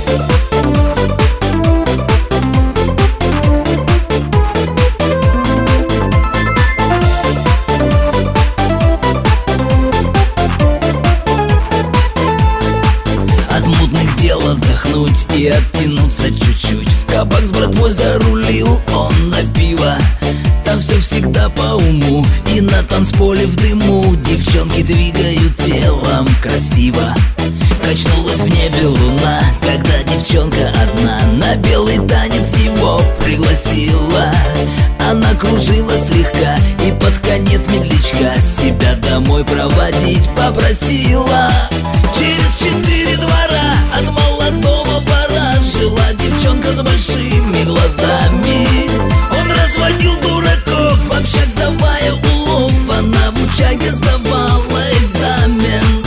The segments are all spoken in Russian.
Отдохнуть и оттянуться чуть-чуть. В кабак с братвой зарулил он на пиво. Там все всегда по уму, и на танцполе в дыму девчонки двигают телом красиво. Качнулась в небе луна, когда девчонка одна на белый танец его пригласила. Она кружила слегка и под конец медлячка себя домой проводить попросила. Через 4 двора от молодого вора жила девчонка с большими глазами. Он разводил дураков, в общак сдавая улов. Она в учаге сдавала экзамен.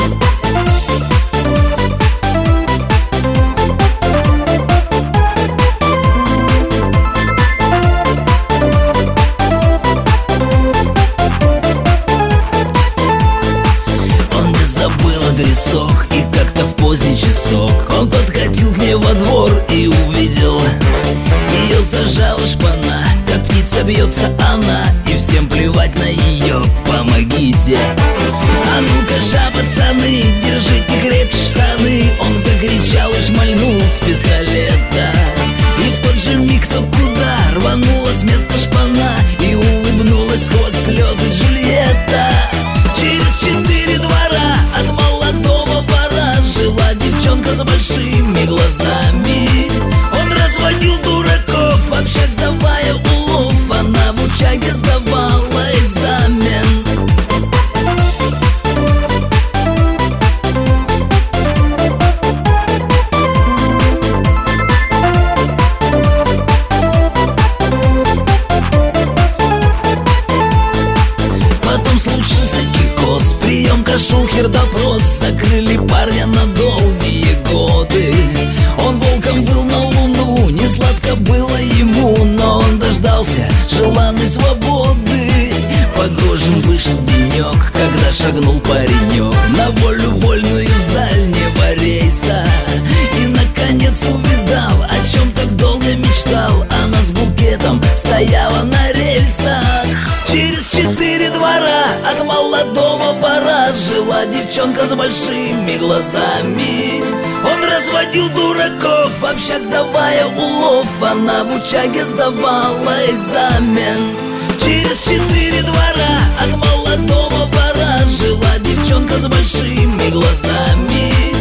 Адресок, и как-то в поздний часок он подкатил к ней во двор и увидел. Ее зажала шпана, как птица бьется она, и всем плевать на ее, помогите. А ну-ка, пацаны, держите крепче штаны. Он закричал и шмальнул с пистолета. И в тот же миг кто куда рванула с места шпана, и улыбнулась сквозь слезы Джульетта. Через 4 двора от молодого вора жила девчонка с большими глазами. Он разводил дураков, в общак сдавая улов. Она в учаге сдавала экзамен. Потом случился кикос, приемка, шухер, допрос. Закрыли парня на долгие годы. Он волком выл на луну, не сладко было ему, но он дождался желанной свободы. Погожим вышел денек, когда шагнул паренек на волю вольную с дальнего рейса. И наконец увидал, о чем так долго мечтал. Она с букетом стояла на рельсах. Через 4 двора от молодого вора жила девчонка с большими глазами. Он разводил дураков, в общак сдавая улов. Она в учаге сдавала экзамен. Через 4 двора от молодого вора жила девчонка с большими глазами.